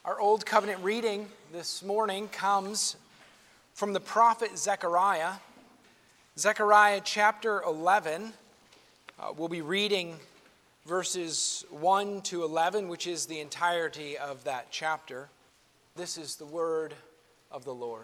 Our Old Covenant reading this morning comes from the prophet Zechariah. Zechariah chapter 11. We'll be reading verses 1 to 11, which is the entirety of that chapter. This is the word of the Lord.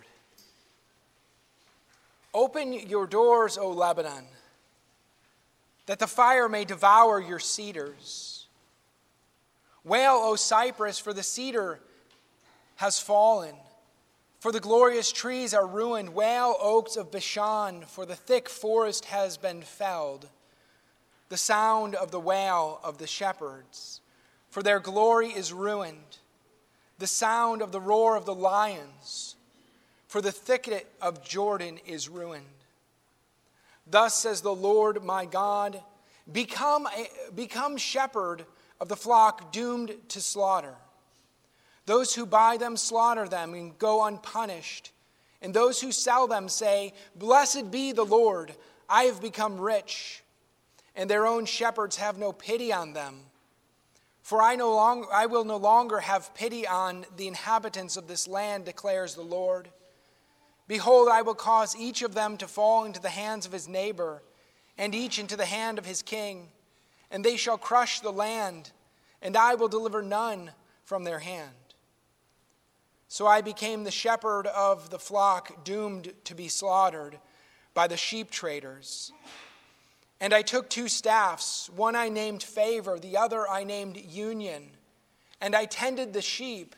Open your doors, O Lebanon, that the fire may devour your cedars. Wail, O Cypress, for the cedar has fallen, for the glorious trees are ruined. Wail, oaks of Bashan, for the thick forest has been felled. The sound of the wail of the shepherds, for their glory is ruined. The sound of the roar of the lions, for the thicket of Jordan is ruined. Thus says the Lord my God, become shepherd of the flock doomed to slaughter. Those who buy them slaughter them and go unpunished. And those who sell them say, blessed be the Lord, I have become rich. And their own shepherds have no pity on them. For I will no longer have pity on the inhabitants of this land, declares the Lord. Behold, I will cause each of them to fall into the hands of his neighbor, and each into the hand of his king. And they shall crush the land, and I will deliver none from their hand. So I became the shepherd of the flock doomed to be slaughtered by the sheep traders. And I took two staffs, one I named Favor, the other I named Union, and I tended the sheep.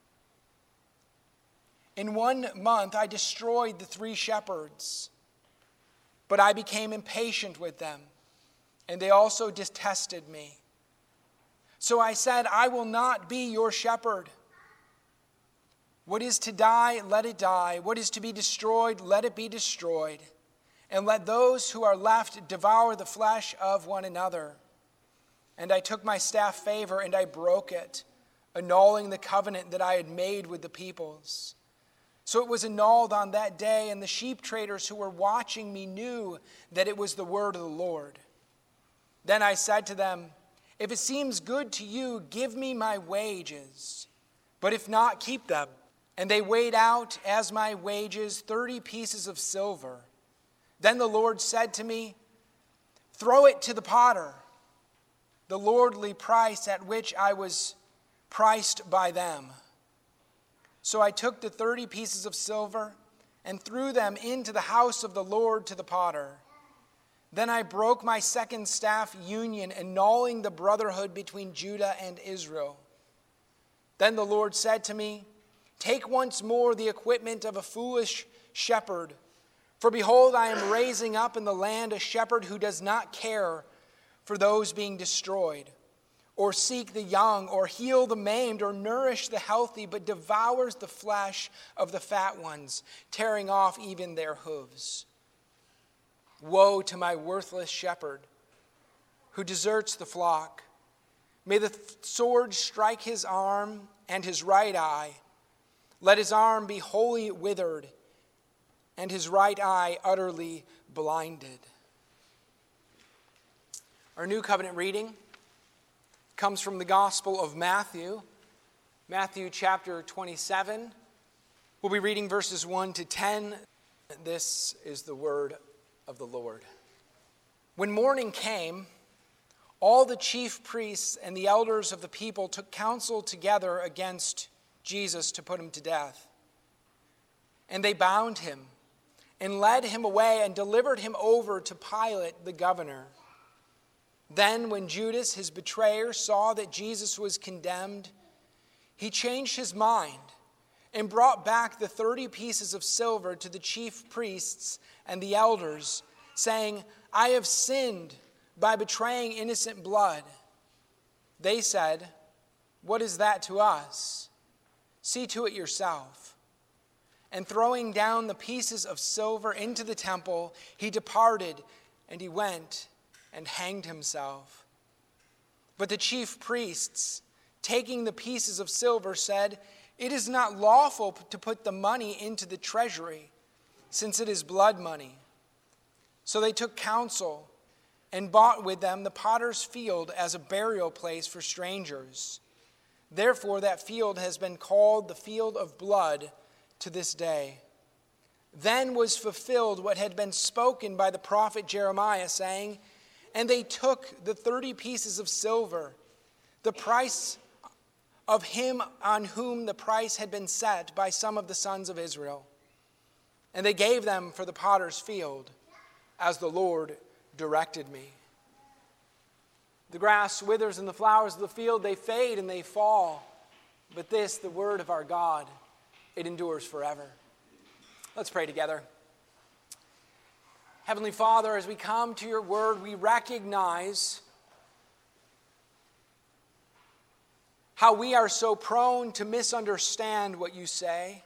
In 1 month I destroyed the 3 shepherds, but I became impatient with them, and they also detested me. So I said, I will not be your shepherd. What is to die, let it die. What is to be destroyed, let it be destroyed. And let those who are left devour the flesh of one another. And I took my staff Favor, and I broke it, annulling the covenant that I had made with the peoples. So it was annulled on that day, and the sheep traders who were watching me knew that it was the word of the Lord. Then I said to them, if it seems good to you, give me my wages, but if not, keep them. And they weighed out as my wages 30 pieces of silver. Then the Lord said to me, throw it to the potter, the lordly price at which I was priced by them. So I took the 30 pieces of silver and threw them into the house of the Lord to the potter. Then I broke my second staff Union, annulling the brotherhood between Judah and Israel. Then the Lord said to me, take once more the equipment of a foolish shepherd. For behold, I am raising up in the land a shepherd who does not care for those being destroyed, or seek the young, or heal the maimed, or nourish the healthy, but devours the flesh of the fat ones, tearing off even their hooves. Woe to my worthless shepherd who deserts the flock. May the sword strike his arm and his right eye. Let his arm be wholly withered and his right eye utterly blinded. Our New Covenant reading comes from the Gospel of Matthew, Matthew chapter 27. We'll be reading verses 1 to 10. This is the word of the Lord. When morning came, all the chief priests and the elders of the people took counsel together against Jesus to put him to death. And they bound him and led him away and delivered him over to Pilate the governor. Then when Judas, his betrayer, saw that Jesus was condemned, he changed his mind and brought back the 30 pieces of silver to the chief priests and the elders, saying, I have sinned by betraying innocent blood. They said, what is that to us? See to it yourself. And throwing down the pieces of silver into the temple, he departed, and he went and hanged himself. But the chief priests, taking the pieces of silver, said, it is not lawful to put the money into the treasury, since it is blood money. So they took counsel and bought with them the potter's field as a burial place for strangers. Therefore, that field has been called the field of blood to this day. Then was fulfilled what had been spoken by the prophet Jeremiah, saying, "And they took the 30 pieces of silver, the price of him on whom the price had been set by some of the sons of Israel. And they gave them for the potter's field, as the Lord directed me." The grass withers and the flowers of the field, they fade and they fall. But this, the word of our God, it endures forever. Let's pray together. Heavenly Father, as we come to your word, we recognize how we are so prone to misunderstand what you say.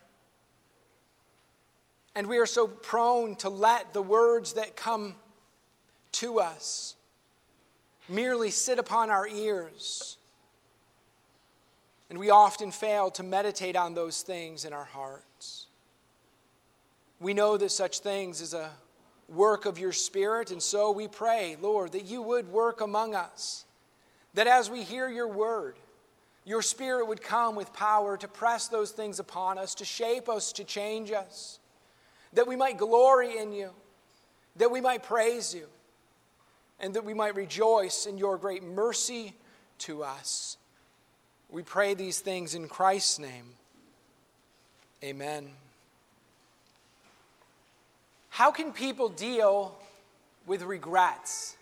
And we are so prone to let the words that come to us merely sit upon our ears. And we often fail to meditate on those things in our hearts. We know that such things is a work of your Spirit, and so we pray, Lord, that you would work among us. That as we hear your word, your Spirit would come with power to press those things upon us, to shape us, to change us. That we might glory in you, that we might praise you, and that we might rejoice in your great mercy to us. We pray these things in Christ's name. Amen. How can people deal with regrets?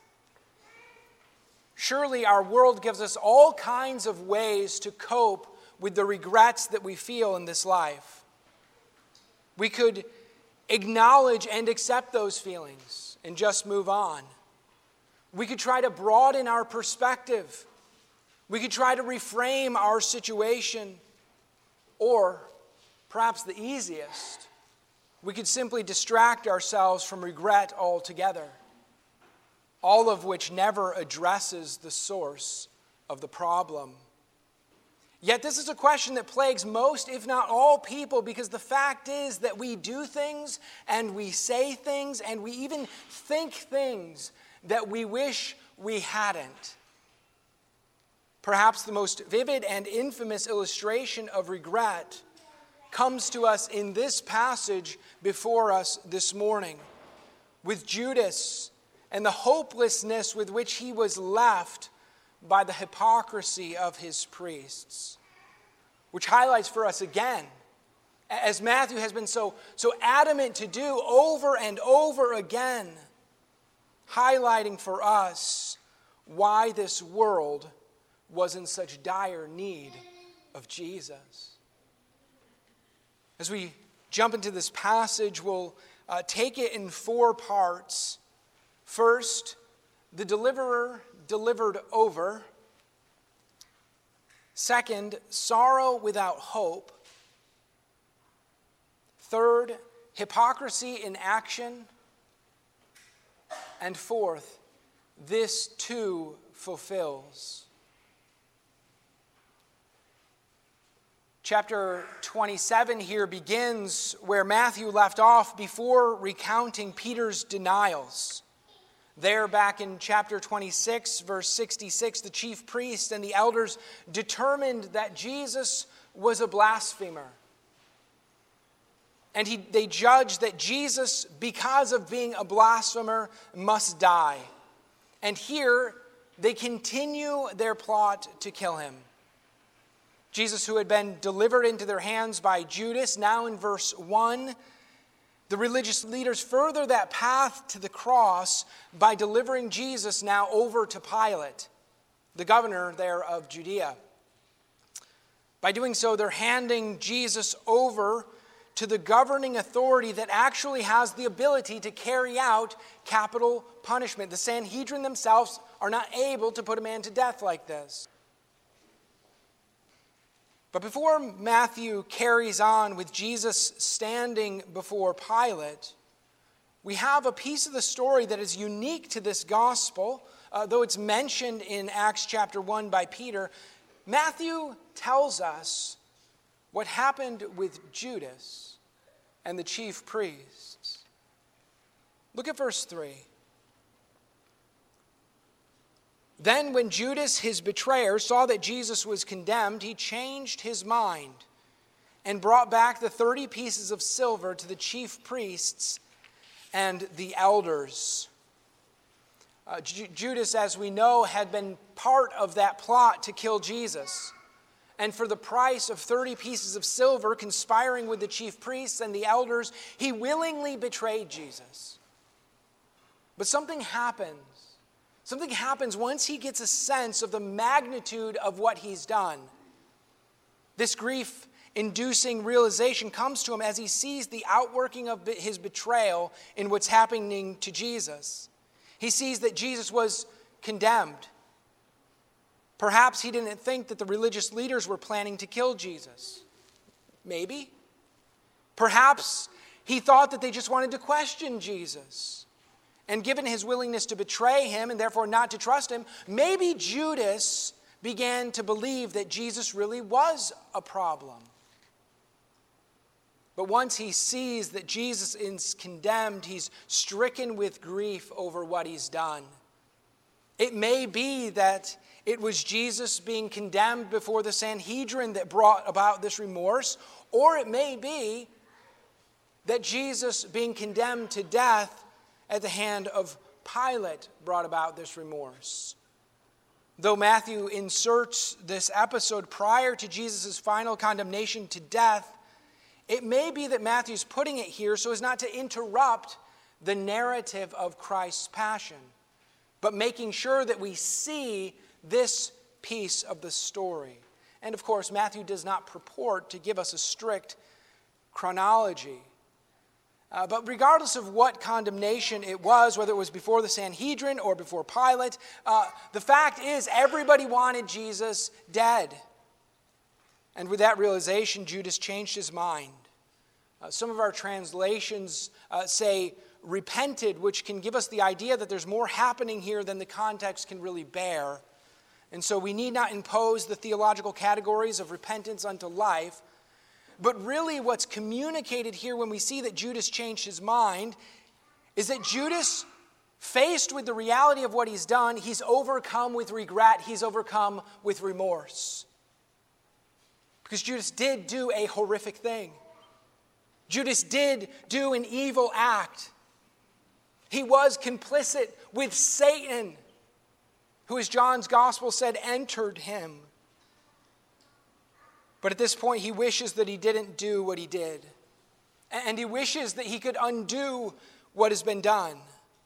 Surely our world gives us all kinds of ways to cope with the regrets that we feel in this life. We could acknowledge and accept those feelings and just move on. We could try to broaden our perspective. We could try to reframe our situation. Or, perhaps the easiest, we could simply distract ourselves from regret altogether, all of which never addresses the source of the problem. Yet this is a question that plagues most, if not all, people, because the fact is that we do things and we say things and we even think things that we wish we hadn't. Perhaps the most vivid and infamous illustration of regret comes to us in this passage before us this morning, with Judas and the hopelessness with which he was left by the hypocrisy of his priests, which highlights for us again, as Matthew has been so adamant to do over and over again, highlighting for us why this world was in such dire need of Jesus. As we jump into this passage, we'll take it in 4 parts. First, the deliverer delivered over. Second, sorrow without hope. Third, hypocrisy in action. And fourth, this too fulfills. Chapter 27 here begins where Matthew left off before recounting Peter's denials. There, back in chapter 26, verse 66, the chief priests and the elders determined that Jesus was a blasphemer. And they judged that Jesus, because of being a blasphemer, must die. And here, they continue their plot to kill him. Jesus, who had been delivered into their hands by Judas, now in verse 1, the religious leaders further that path to the cross by delivering Jesus now over to Pilate, the governor there of Judea. By doing so, they're handing Jesus over to the governing authority that actually has the ability to carry out capital punishment. The Sanhedrin themselves are not able to put a man to death like this. But before Matthew carries on with Jesus standing before Pilate, we have a piece of the story that is unique to this gospel. Though it's mentioned in Acts chapter 1 by Peter, Matthew tells us what happened with Judas and the chief priests. Look at verse 3. Then when Judas, his betrayer, saw that Jesus was condemned, he changed his mind and brought back the 30 pieces of silver to the chief priests and the elders. Judas, as we know, had been part of that plot to kill Jesus. And for the price of 30 pieces of silver, conspiring with the chief priests and the elders, he willingly betrayed Jesus. But something happens. Something happens once he gets a sense of the magnitude of what he's done. This grief-inducing realization comes to him as he sees the outworking of his betrayal in what's happening to Jesus. He sees that Jesus was condemned. Perhaps he didn't think that the religious leaders were planning to kill Jesus. Maybe. Perhaps he thought that they just wanted to question Jesus. And given his willingness to betray him and therefore not to trust him, maybe Judas began to believe that Jesus really was a problem. But once he sees that Jesus is condemned, he's stricken with grief over what he's done. It may be that it was Jesus being condemned before the Sanhedrin that brought about this remorse, or it may be that Jesus being condemned to death at the hand of Pilate brought about this remorse. Though Matthew inserts this episode prior to Jesus' final condemnation to death, it may be that Matthew's putting it here so as not to interrupt the narrative of Christ's passion, but making sure that we see this piece of the story. And of course, Matthew does not purport to give us a strict chronology. But regardless of what condemnation it was, whether it was before the Sanhedrin or before Pilate, the fact is everybody wanted Jesus dead. And with that realization, Judas changed his mind. Some of our translations say repented, which can give us the idea that there's more happening here than the context can really bear. And so we need not impose the theological categories of repentance unto life. But really what's communicated here when we see that Judas changed his mind is that Judas, faced with the reality of what he's done, he's overcome with regret, he's overcome with remorse. Because Judas did do a horrific thing. Judas did do an evil act. He was complicit with Satan, who, as John's gospel said, entered him. But at this point, he wishes that he didn't do what he did. And he wishes that he could undo what has been done.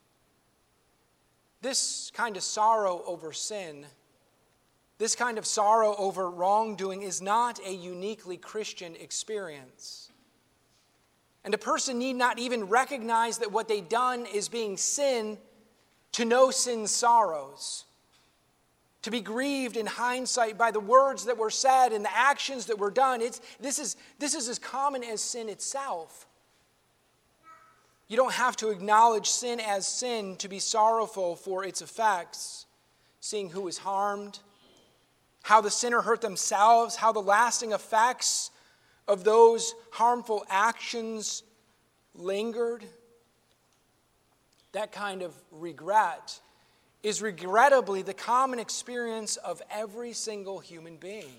This kind of sorrow over sin, this kind of sorrow over wrongdoing is not a uniquely Christian experience. And a person need not even recognize that what they've done is being sin to know sin's sorrows. To be grieved in hindsight by the words that were said and the actions that were done. This is as common as sin itself. You don't have to acknowledge sin as sin to be sorrowful for its effects. Seeing who was harmed, how the sinner hurt themselves, how the lasting effects of those harmful actions lingered. That kind of regret is regrettably the common experience of every single human being.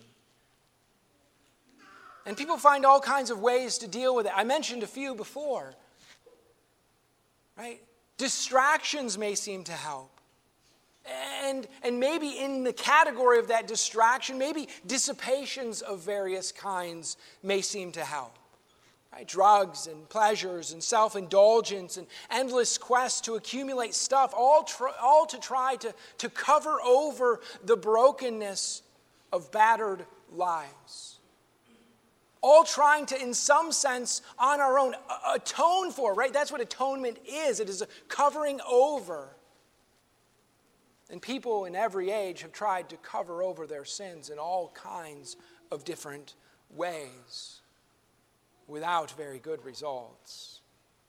And people find all kinds of ways to deal with it. I mentioned a few before. Right? Distractions may seem to help. And maybe in the category of that distraction, maybe dissipations of various kinds may seem to help. Right? Drugs and pleasures and self-indulgence and endless quests to accumulate stuff, all to try to cover over the brokenness of battered lives. All trying to, in some sense, on our own, atone for, right? That's what atonement is. It is a covering over. And people in every age have tried to cover over their sins in all kinds of different ways, without very good results.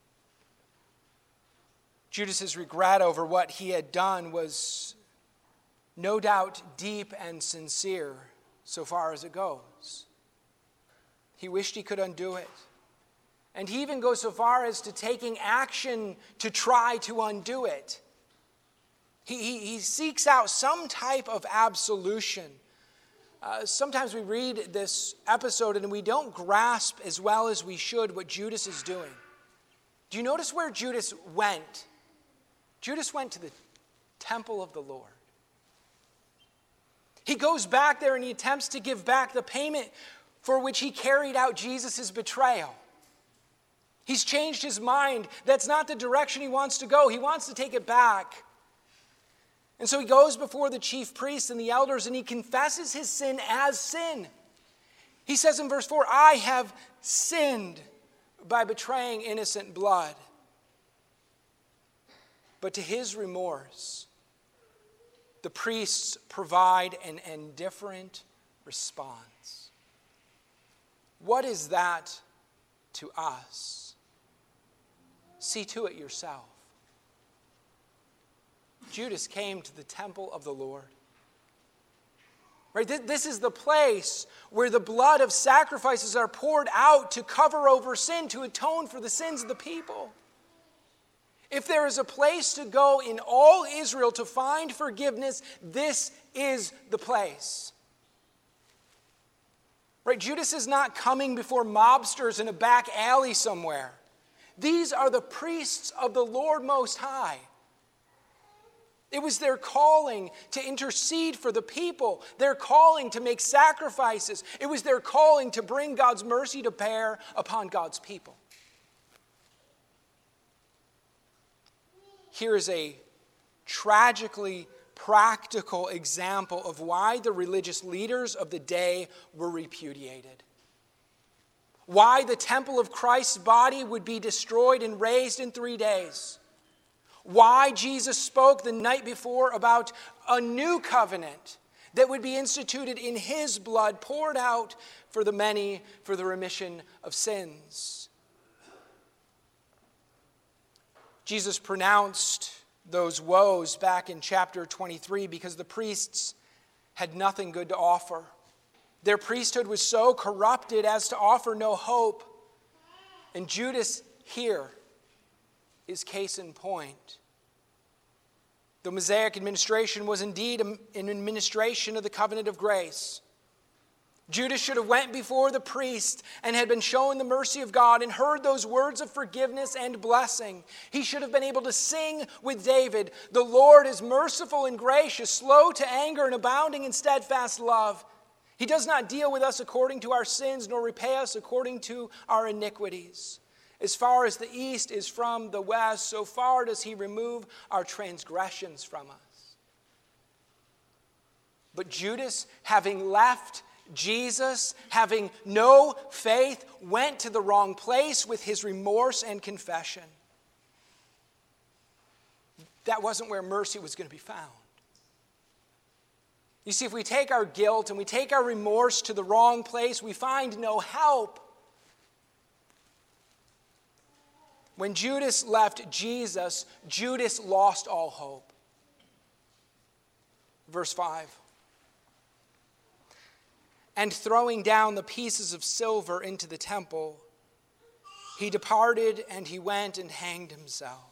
Judas's regret over what he had done was no doubt deep and sincere so far as it goes. He wished he could undo it. And he even goes so far as to taking action to try to undo it. He seeks out some type of absolution. Sometimes we read this episode and we don't grasp as well as we should what Judas is doing. Do you notice where Judas went? Judas went to the temple of the Lord. He goes back there and he attempts to give back the payment for which he carried out Jesus' betrayal. He's changed his mind. That's not the direction he wants to go. He wants to take it back. And so he goes before the chief priests and the elders and he confesses his sin as sin. He says in verse 4, I have sinned by betraying innocent blood. But to his remorse, the priests provide an indifferent response. What is that to us? See to it yourself. Judas came to the temple of the Lord. Right? This is the place where the blood of sacrifices are poured out to cover over sin, to atone for the sins of the people. If there is a place to go in all Israel to find forgiveness, this is the place. Right? Judas is not coming before mobsters in a back alley somewhere. These are the priests of the Lord Most High. It was their calling to intercede for the people, their calling to make sacrifices. It was their calling to bring God's mercy to bear upon God's people. Here is a tragically practical example of why the religious leaders of the day were repudiated. Why the temple of Christ's body would be destroyed and raised in 3 days. Why Jesus spoke the night before about a new covenant that would be instituted in his blood, poured out for the many for the remission of sins. Jesus pronounced those woes back in chapter 23 because the priests had nothing good to offer. Their priesthood was so corrupted as to offer no hope. And Judas here is case in point. The Mosaic administration was indeed an administration of the covenant of grace. Judas should have went before the priest and had been shown the mercy of God and heard those words of forgiveness and blessing. He should have been able to sing with David, "The Lord is merciful and gracious, slow to anger and abounding in steadfast love. He does not deal with us according to our sins, nor repay us according to our iniquities. As far as the east is from the west, so far does he remove our transgressions from us." But Judas, having left Jesus, having no faith, went to the wrong place with his remorse and confession. That wasn't where mercy was going to be found. You see, if we take our guilt and we take our remorse to the wrong place, we find no help. When Judas left Jesus, Judas lost all hope. Verse 5. And throwing down the pieces of silver into the temple, he departed and he went and hanged himself.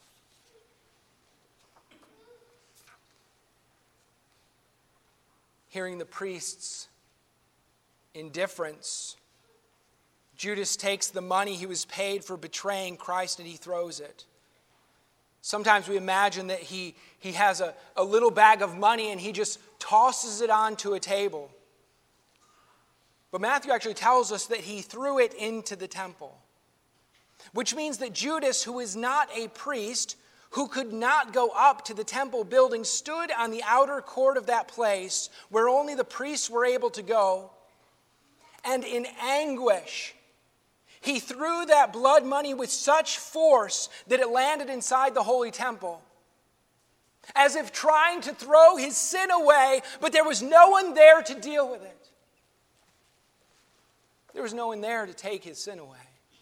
Hearing the priest's indifference, Judas takes the money he was paid for betraying Christ and he throws it. Sometimes we imagine that he has a little bag of money and he just tosses it onto a table. But Matthew actually tells us that he threw it into the temple, which means that Judas, who is not a priest, who could not go up to the temple building, stood on the outer court of that place where only the priests were able to go, and in anguish, he threw that blood money with such force that it landed inside the holy temple, as if trying to throw his sin away, but there was no one there to deal with it. There was no one there to take his sin away.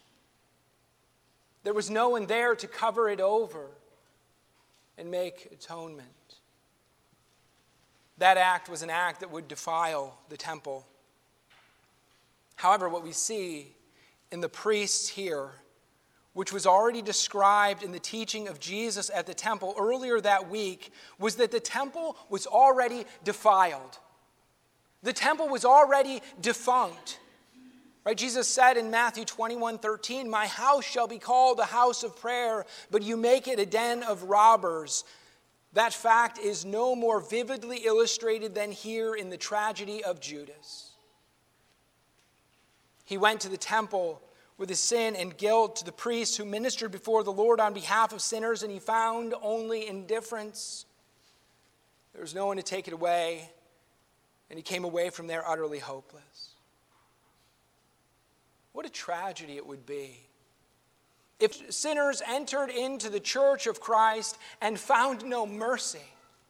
There was no one there to cover it over and make atonement. That act was an act that would defile the temple. However, what we see in the priests here which was already described in the teaching of Jesus at the temple earlier that week, was that the temple was already defiled. The temple was already defunct. Right? Jesus said in Matthew 21:13, "My house shall be called a house of prayer, but you make it a den of robbers." That fact is no more vividly illustrated than here in the tragedy of Judas. He went to the temple with his sin and guilt, to the priests who ministered before the Lord on behalf of sinners, and he found only indifference. There was no one to take it away, and he came away from there utterly hopeless. What a tragedy it would be if sinners entered into the church of Christ and found no mercy.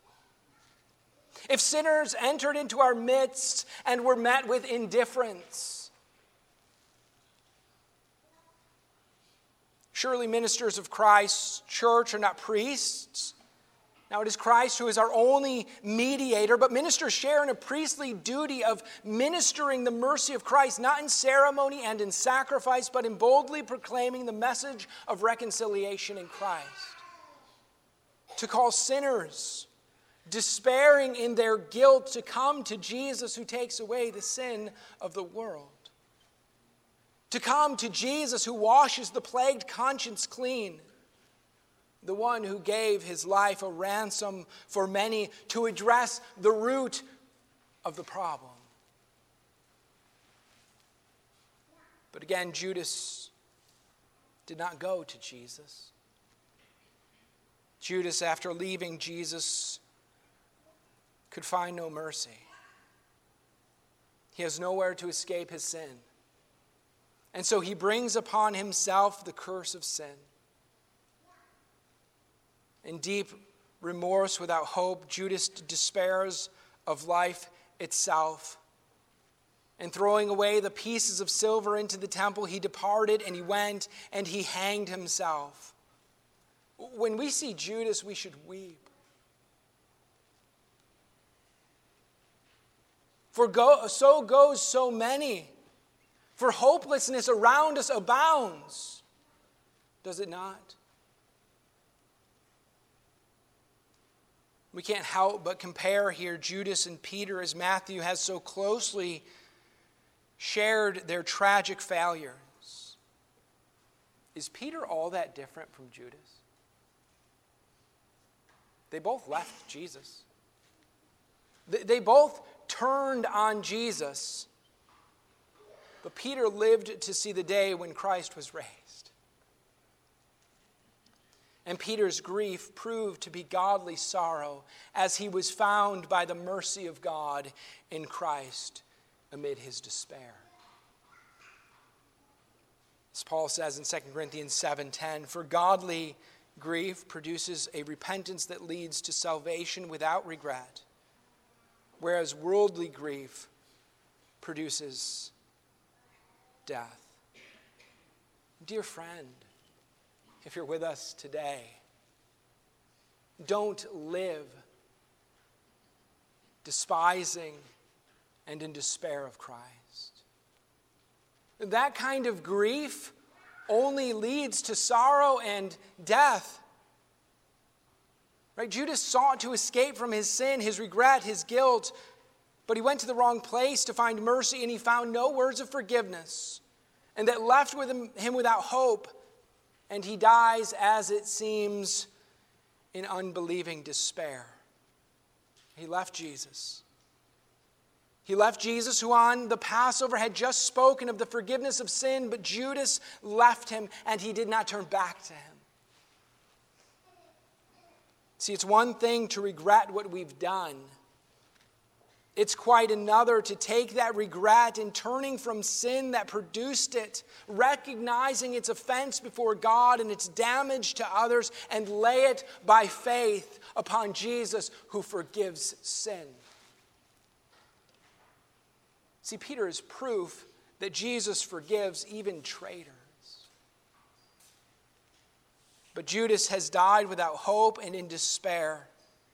If sinners entered into our midst and were met with indifference. Surely ministers of Christ's church are not priests. Now it is Christ who is our only mediator, but ministers share in a priestly duty of ministering the mercy of Christ, not in ceremony and in sacrifice, but in boldly proclaiming the message of reconciliation in Christ. To call sinners, despairing in their guilt, to come to Jesus who takes away the sin of the world. To come to Jesus who washes the plagued conscience clean. The one who gave his life a ransom for many to address the root of the problem. But again, Judas did not go to Jesus. Judas, after leaving Jesus, could find no mercy. He has nowhere to escape his sin. And so he brings upon himself the curse of sin. In deep remorse without hope, Judas despairs of life itself. And throwing away the pieces of silver into the temple, he departed and he went and he hanged himself. When we see Judas, we should weep. For so goes so many. For hopelessness around us abounds. Does it not? We can't help but compare here Judas and Peter as Matthew has so closely shared their tragic failures. Is Peter all that different from Judas? They both left Jesus. They both turned on Jesus. But Peter lived to see the day when Christ was raised. And Peter's grief proved to be godly sorrow as he was found by the mercy of God in Christ amid his despair. As Paul says in 2 Corinthians 7:10, "For godly grief produces a repentance that leads to salvation without regret, whereas worldly grief produces death." Dear friend, if you're with us today, don't live despising and in despair of Christ. That kind of grief only leads to sorrow and death. Right? Judas sought to escape from his sin, his regret, his guilt, but he went to the wrong place to find mercy, and he found no words of forgiveness. And that left with him without hope, and he dies, as it seems, in unbelieving despair. He left Jesus. He left Jesus, who on the Passover had just spoken of the forgiveness of sin, but Judas left him, and he did not turn back to him. See, it's one thing to regret what we've done. It's quite another to take that regret and turning from sin that produced it, recognizing its offense before God and its damage to others, and lay it by faith upon Jesus who forgives sin. See, Peter is proof that Jesus forgives even traitors. But Judas has died without hope and in despair.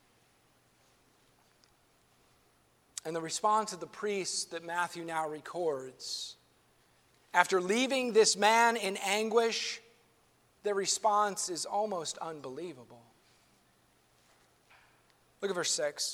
And the response of the priests that Matthew now records, after leaving this man in anguish, their response is almost unbelievable. Look at verse 6.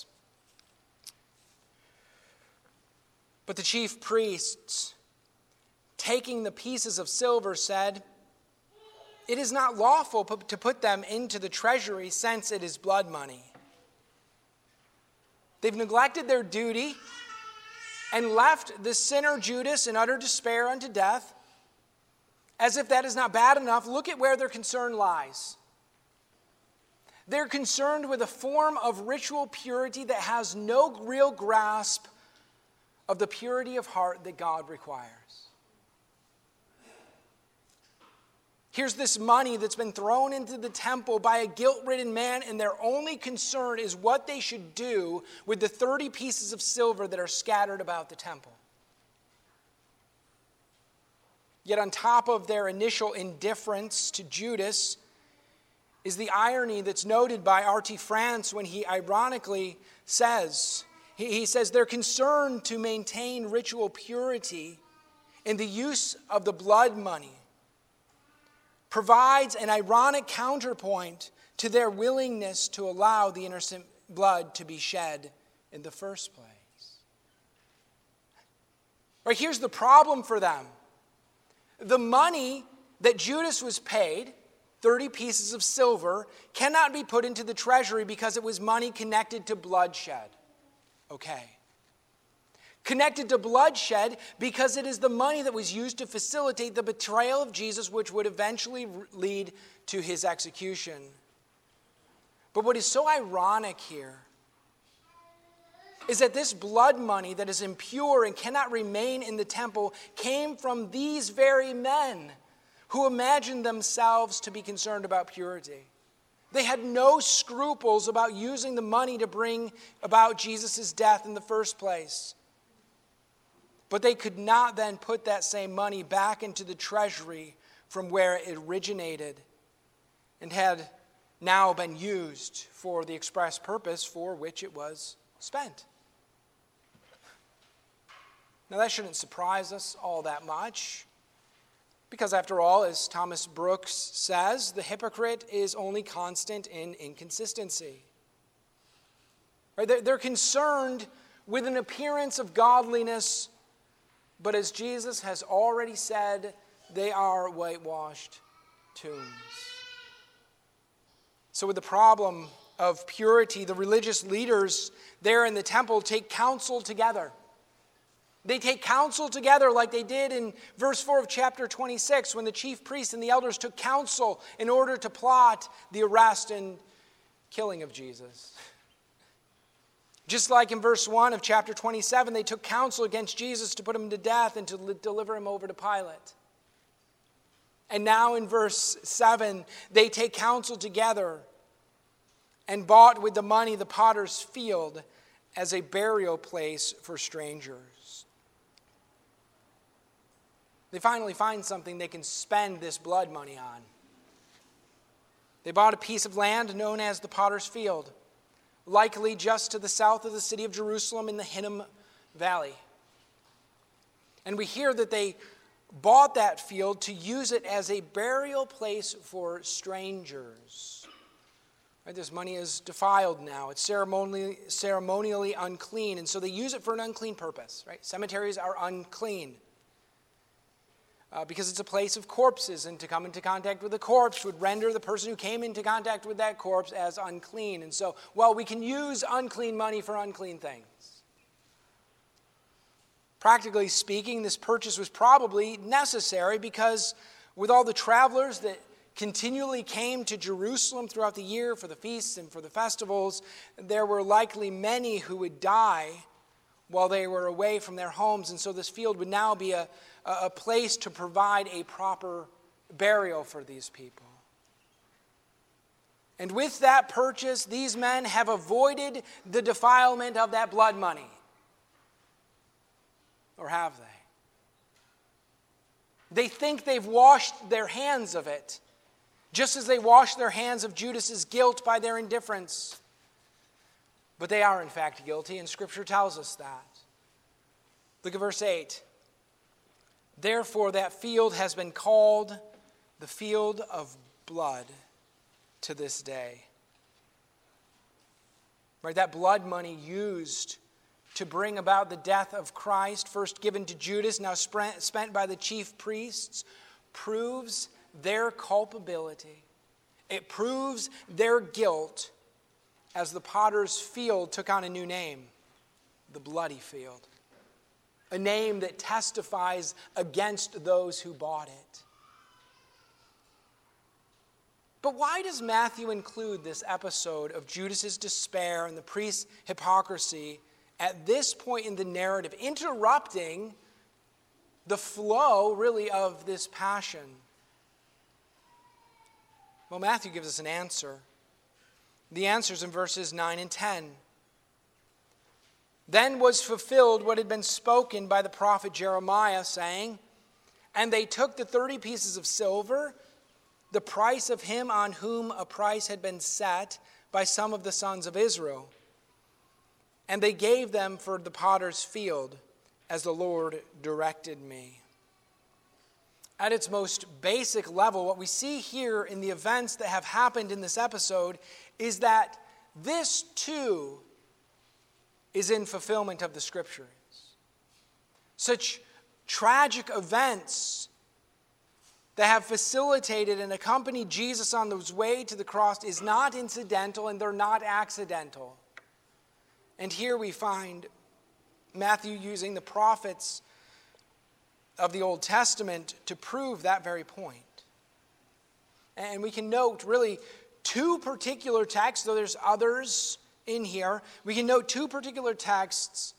But the chief priests, taking the pieces of silver, said, "It is not lawful to put them into the treasury, since it is blood money." They've neglected their duty and left the sinner Judas in utter despair unto death. As if that is not bad enough, look at where their concern lies. They're concerned with a form of ritual purity that has no real grasp of the purity of heart that God requires. Here's this money that's been thrown into the temple by a guilt-ridden man, and their only concern is what they should do with the 30 pieces of silver that are scattered about the temple. Yet on top of their initial indifference to Judas is the irony that's noted by R.T. France when he ironically says, he says they're concerned to maintain ritual purity, and the use of the blood money provides an ironic counterpoint to their willingness to allow the innocent blood to be shed in the first place. Right, here's the problem for them. The money that Judas was paid, 30 pieces of silver, cannot be put into the treasury because it was money connected to bloodshed. Okay. Connected to bloodshed because it is the money that was used to facilitate the betrayal of Jesus, which would eventually lead to his execution. But what is so ironic here is that this blood money that is impure and cannot remain in the temple came from these very men who imagined themselves to be concerned about purity. They had no scruples about using the money to bring about Jesus' death in the first place. But they could not then put that same money back into the treasury from where it originated and had now been used for the express purpose for which it was spent. Now that shouldn't surprise us all that much. Because after all, as Thomas Brooks says, the hypocrite is only constant in inconsistency. Right? They're concerned with an appearance of godliness, but as Jesus has already said, they are whitewashed tombs. So with the problem of purity, the religious leaders there in the temple take counsel together. They take counsel together like they did in verse 4 of chapter 26 when the chief priests and the elders took counsel in order to plot the arrest and killing of Jesus. Just like in verse 1 of chapter 27, they took counsel against Jesus to put him to death and to deliver him over to Pilate. And now in verse 7, they take counsel together and bought with the money the potter's field as a burial place for strangers. They finally find something they can spend this blood money on. They bought a piece of land known as the Potter's Field, likely just to the south of the city of Jerusalem in the Hinnom Valley. And we hear that they bought that field to use it as a burial place for strangers. Right, this money is defiled now. It's ceremonially unclean, and so they use it for an unclean purpose. Right? Cemeteries are unclean. Because it's a place of corpses, and to come into contact with a corpse would render the person who came into contact with that corpse as unclean. And so, well, we can use unclean money for unclean things. Practically speaking, this purchase was probably necessary because with all the travelers that continually came to Jerusalem throughout the year for the feasts and for the festivals, there were likely many who would die while they were away from their homes. And so this field would now be a place to provide a proper burial for these people. And with that purchase, these men have avoided the defilement of that blood money. Or have they? They think they've washed their hands of it, just as they washed their hands of Judas's guilt by their indifference. But they are in fact guilty, and Scripture tells us that. Look at verse 8. Therefore that field has been called the field of blood to this day. Right, that blood money used to bring about the death of Christ, first given to Judas, now spent by the chief priests, proves their culpability. It proves their guilt as the potter's field took on a new name, the bloody field. A name that testifies against those who bought it. But why does Matthew include this episode of Judas's despair and the priest's hypocrisy at this point in the narrative, interrupting the flow, really, of this passion? Well, Matthew gives us an answer. The answer is in verses 9 and 10. Then was fulfilled what had been spoken by the prophet Jeremiah, saying, "And they took the 30 pieces of silver, the price of him on whom a price had been set by some of the sons of Israel. And they gave them for the potter's field, as the Lord directed me." At its most basic level, what we see here in the events that have happened in this episode is that this too is in fulfillment of the Scriptures. Such tragic events that have facilitated and accompanied Jesus on his way to the cross is not incidental, and they're not accidental. And here we find Matthew using the prophets of the Old Testament to prove that very point. And we can note really two particular texts, though there's others in here. We can note two particular texts,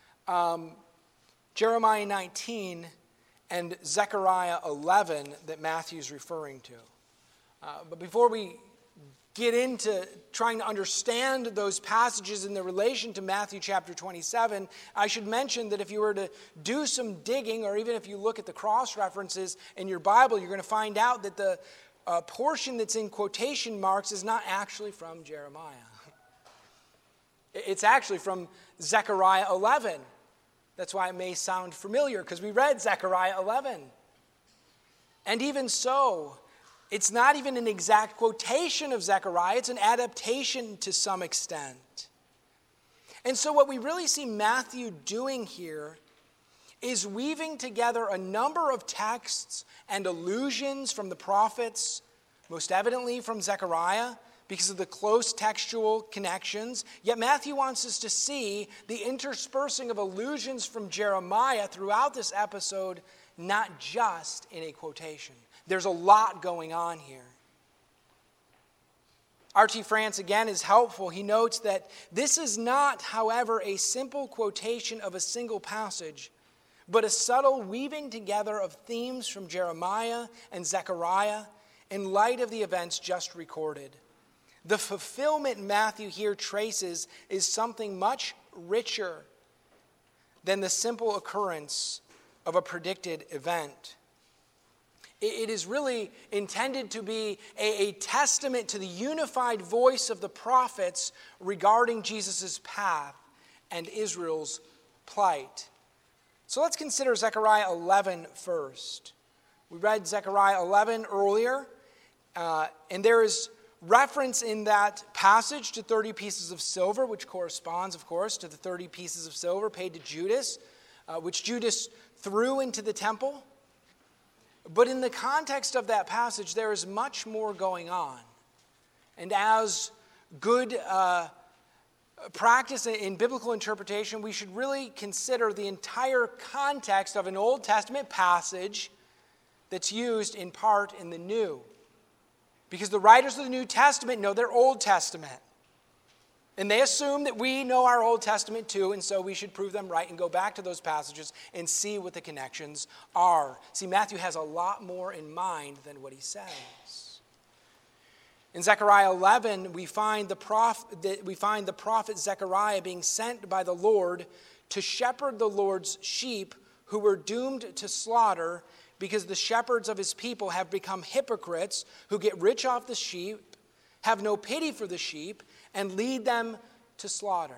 Jeremiah 19 and Zechariah 11, that Matthew's referring to. But before we get into trying to understand those passages in their relation to Matthew chapter 27, I should mention that if you were to do some digging, or even if you look at the cross-references in your Bible, you're going to find out that the portion that's in quotation marks is not actually from Jeremiah. It's actually from Zechariah 11. That's why it may sound familiar, because we read Zechariah 11. And even so, it's not even an exact quotation of Zechariah. It's an adaptation to some extent. And so what we really see Matthew doing here is weaving together a number of texts and allusions from the prophets, most evidently from Zechariah, because of the close textual connections. Yet Matthew wants us to see the interspersing of allusions from Jeremiah throughout this episode, not just in a quotation. There's a lot going on here. R.T. France, again, is helpful. He notes that this is not, however, a simple quotation of a single passage, but a subtle weaving together of themes from Jeremiah and Zechariah in light of the events just recorded. The fulfillment Matthew here traces is something much richer than the simple occurrence of a predicted event. It is really intended to be a testament to the unified voice of the prophets regarding Jesus' path and Israel's plight. So let's consider Zechariah 11 first. We read Zechariah 11 earlier, and there is reference in that passage to 30 pieces of silver, which corresponds, of course, to the 30 pieces of silver paid to Judas, which Judas threw into the temple. But in the context of that passage, there is much more going on. And as good practice in biblical interpretation, we should really consider the entire context of an Old Testament passage that's used in part in the New. Because the writers of the New Testament know their Old Testament. And they assume that we know our Old Testament too, and so we should prove them right and go back to those passages and see what the connections are. See, Matthew has a lot more in mind than what he says. In Zechariah 11, we find the prophet Zechariah being sent by the Lord to shepherd the Lord's sheep who were doomed to slaughter because the shepherds of his people have become hypocrites who get rich off the sheep, have no pity for the sheep, and lead them to slaughter.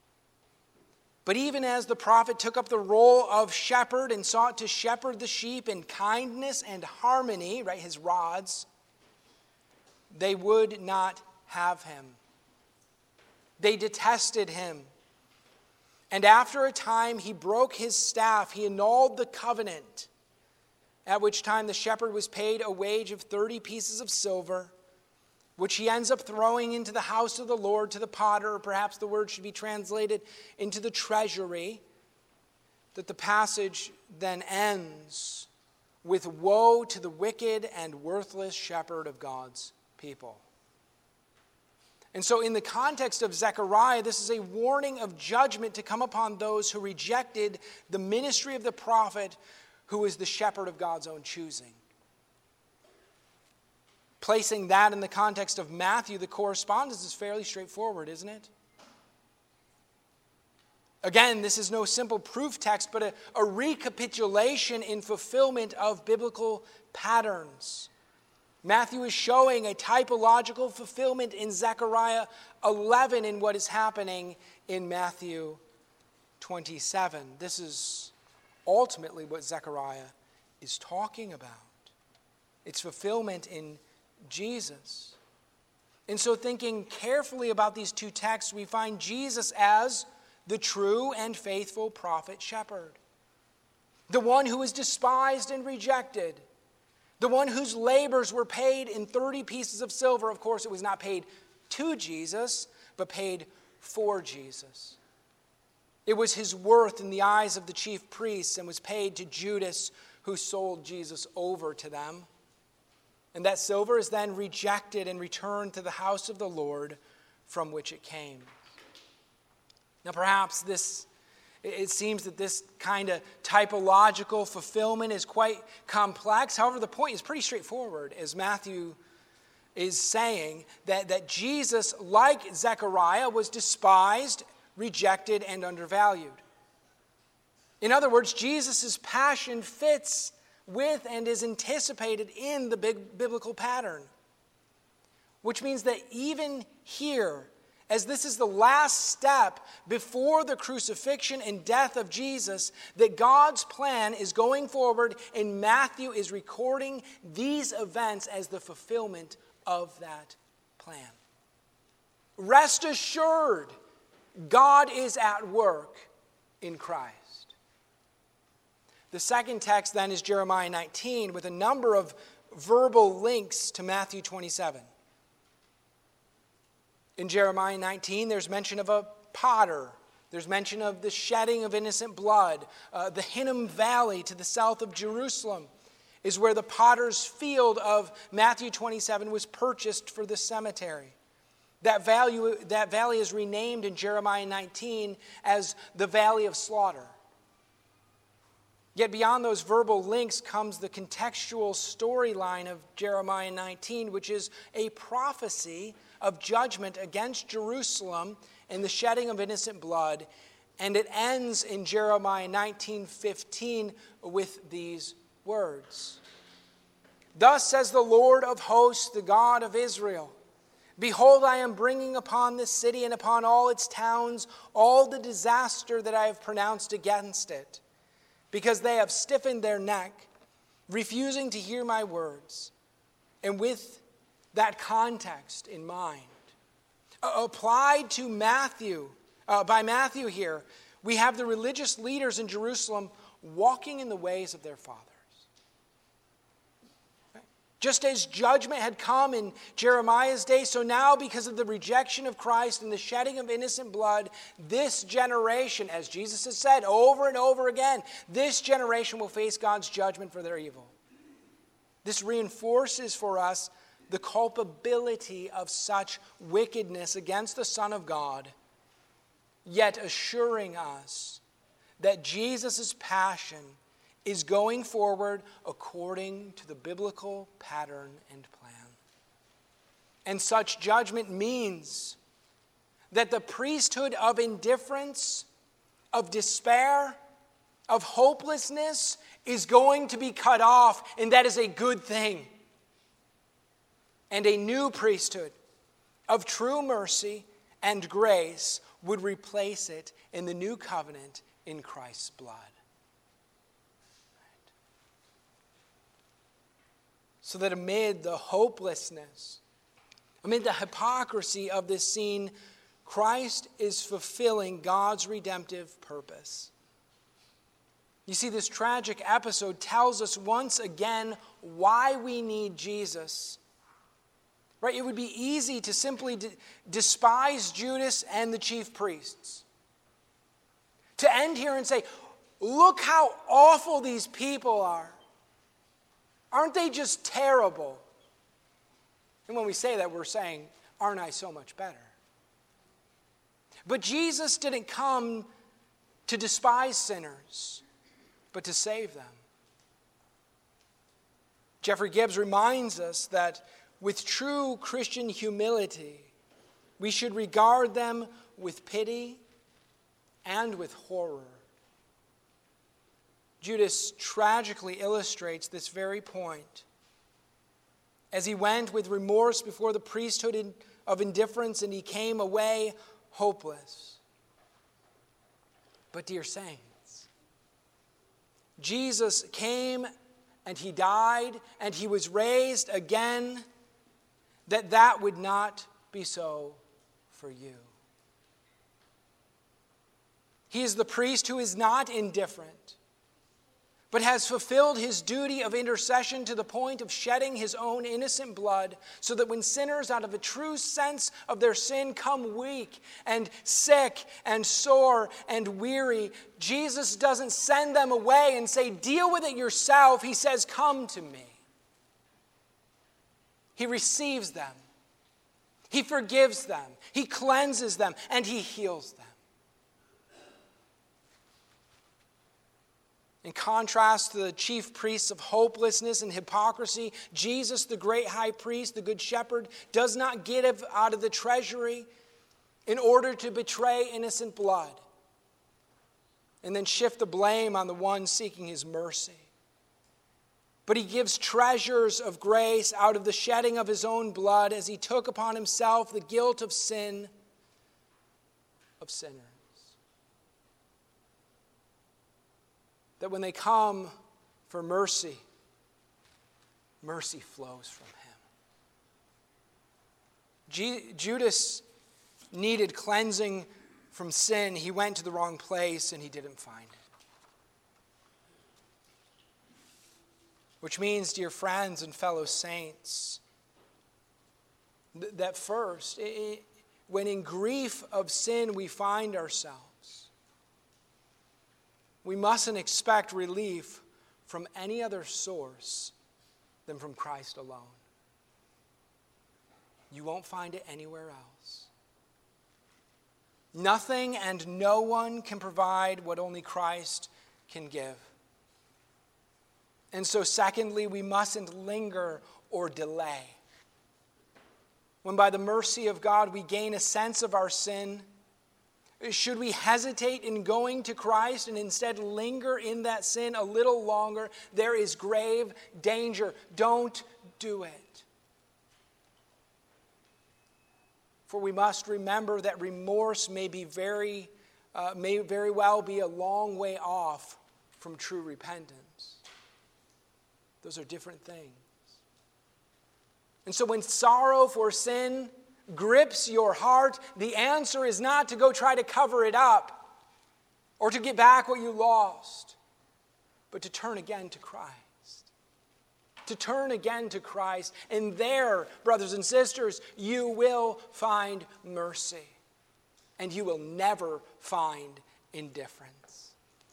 But even as the prophet took up the role of shepherd and sought to shepherd the sheep in kindness and harmony, right, his rods, they would not have him. They detested him. And after a time, he broke his staff. He annulled the covenant, at which time the shepherd was paid a wage of 30 pieces of silver, which he ends up throwing into the house of the Lord to the potter, or perhaps the word should be translated into the treasury, that the passage then ends with woe to the wicked and worthless shepherd of God's people. And so in the context of Zechariah, this is a warning of judgment to come upon those who rejected the ministry of the prophet, who is the shepherd of God's own choosing. Placing that in the context of Matthew, the correspondence is fairly straightforward, isn't it? Again, this is no simple proof text, but a recapitulation in fulfillment of biblical patterns. Matthew is showing a typological fulfillment in Zechariah 11 in what is happening in Matthew 27. This is ultimately what Zechariah is talking about. It's fulfillment in Jesus. And so thinking carefully about these two texts, we find Jesus as the true and faithful prophet shepherd. The one who was despised and rejected. The one whose labors were paid in 30 pieces of silver. Of course, it was not paid to Jesus, but paid for Jesus. It was his worth in the eyes of the chief priests and was paid to Judas, who sold Jesus over to them. And that silver is then rejected and returned to the house of the Lord from which it came. Now perhaps it seems that this kind of typological fulfillment is quite complex. However, the point is pretty straightforward, as Matthew is saying, that Jesus, like Zechariah, was despised, rejected, and undervalued. In other words, Jesus' passion fits with and is anticipated in the biblical pattern. Which means that even here, as this is the last step before the crucifixion and death of Jesus, that God's plan is going forward, and Matthew is recording these events as the fulfillment of that plan. Rest assured, God is at work in Christ. The second text then is Jeremiah 19, with a number of verbal links to Matthew 27. In Jeremiah 19, there's mention of a potter. There's mention of the shedding of innocent blood. The Hinnom Valley to the south of Jerusalem is where the potter's field of Matthew 27 was purchased for the cemetery. That valley is renamed in Jeremiah 19 as the Valley of Slaughter. Yet beyond those verbal links comes the contextual storyline of Jeremiah 19, which is a prophecy of judgment against Jerusalem and the shedding of innocent blood. And it ends in Jeremiah 19:15 with these words. Thus says the Lord of hosts, the God of Israel, behold, I am bringing upon this city and upon all its towns all the disaster that I have pronounced against it, because they have stiffened their neck, refusing to hear my words. And with that context in mind, applied to Matthew, by Matthew here, we have the religious leaders in Jerusalem walking in the ways of their fathers. Just as judgment had come in Jeremiah's day, so now because of the rejection of Christ and the shedding of innocent blood, this generation, as Jesus has said over and over again, this generation will face God's judgment for their evil. This reinforces for us the culpability of such wickedness against the Son of God, yet assuring us that Jesus' passion is going forward according to the biblical pattern and plan. And such judgment means that the priesthood of indifference, of despair, of hopelessness is going to be cut off, and that is a good thing. And a new priesthood of true mercy and grace would replace it in the new covenant in Christ's blood. So that amid the hopelessness Amid the hypocrisy of this scene, Christ is fulfilling God's redemptive purpose. You see, this tragic episode tells us once again why we need Jesus. Right? It would be easy to simply despise Judas and the chief priests. To end here and say, look how awful these people are. Aren't they just terrible? And when we say that, we're saying, aren't I so much better? But Jesus didn't come to despise sinners, but to save them. Jeffrey Gibbs reminds us that with true Christian humility, we should regard them with pity and with horror. Judas tragically illustrates this very point. As he went with remorse before the priesthood of indifference, and he came away hopeless. But dear saints, Jesus came and he died and he was raised again, that would not be so for you. He is the priest who is not indifferent, but has fulfilled his duty of intercession to the point of shedding his own innocent blood, so that when sinners out of a true sense of their sin come weak and sick and sore and weary, Jesus doesn't send them away and say, deal with it yourself. He says, come to me. He receives them. He forgives them. He cleanses them, and he heals them. In contrast to the chief priests of hopelessness and hypocrisy, Jesus, the great high priest, the good shepherd, does not give out of the treasury in order to betray innocent blood and then shift the blame on the one seeking his mercy. But he gives treasures of grace out of the shedding of his own blood as he took upon himself the guilt of sin of sinners. That when they come for mercy, mercy flows from him. Judas needed cleansing from sin. He went to the wrong place and he didn't find it. Which means, dear friends and fellow saints, that first, when in grief of sin we find ourselves, we mustn't expect relief from any other source than from Christ alone. You won't find it anywhere else. Nothing and no one can provide what only Christ can give. And so, secondly, we mustn't linger or delay. When by the mercy of God we gain a sense of our sin, should we hesitate in going to Christ and instead linger in that sin a little longer? There is grave danger. Don't do it. For we must remember that remorse may very well be a long way off from true repentance. Those are different things. And so when sorrow for sin grips your heart, the answer is not to go try to cover it up or to get back what you lost, but to turn again to Christ. To turn again to Christ. And there, brothers and sisters, you will find mercy. And you will never find indifference.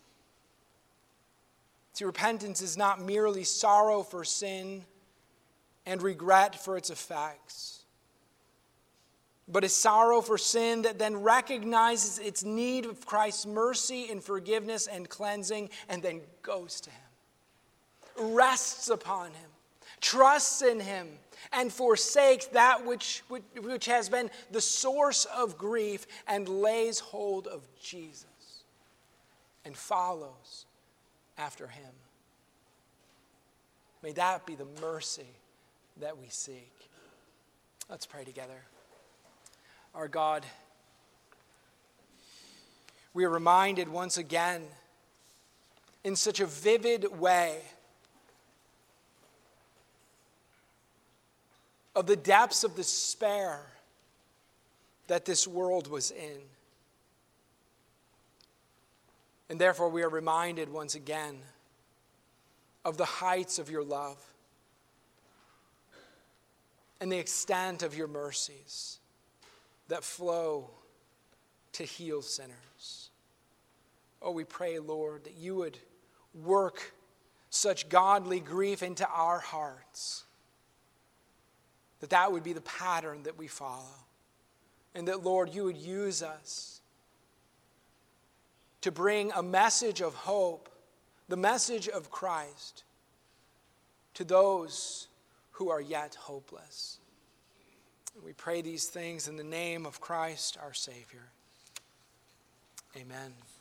See, repentance is not merely sorrow for sin and regret for its effects, but a sorrow for sin that then recognizes its need of Christ's mercy and forgiveness and cleansing, and then goes to him, rests upon him, trusts in him, and forsakes that which has been the source of grief, and lays hold of Jesus and follows after him. May that be the mercy that we seek. Let's pray together. Our God, we are reminded once again in such a vivid way of the depths of despair that this world was in. And therefore we are reminded once again of the heights of your love and the extent of your mercies that flow to heal sinners. Oh, we pray, Lord, that you would work such godly grief into our hearts, that would be the pattern that we follow, and that, Lord, you would use us to bring a message of hope, the message of Christ, to those who are yet hopeless. We pray these things in the name of Christ, our Savior. Amen.